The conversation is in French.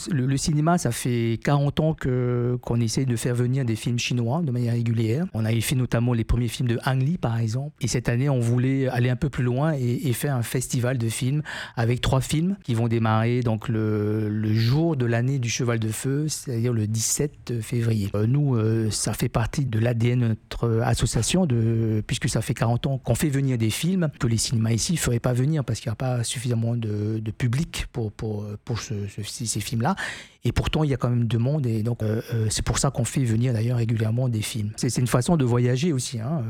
Le cinéma, ça fait 40 ans qu'on essaie de faire venir des films chinois de manière régulière. On avait fait notamment les premiers films de Ang Lee, par exemple. Et cette année, on voulait aller un peu plus loin et faire un festival de films avec 3 films qui vont démarrer donc le jour de l'année du Cheval de Feu, c'est-à-dire le 17 février. Nous, ça fait partie de l'ADN de notre association, puisque ça fait 40 ans qu'on fait venir des films que les cinémas ici ne feraient pas venir parce qu'il n'y a pas suffisamment de public pour ces films-là. Et pourtant, il y a quand même de monde et donc c'est pour ça qu'on fait venir d'ailleurs régulièrement des films. C'est une façon de voyager aussi, hein.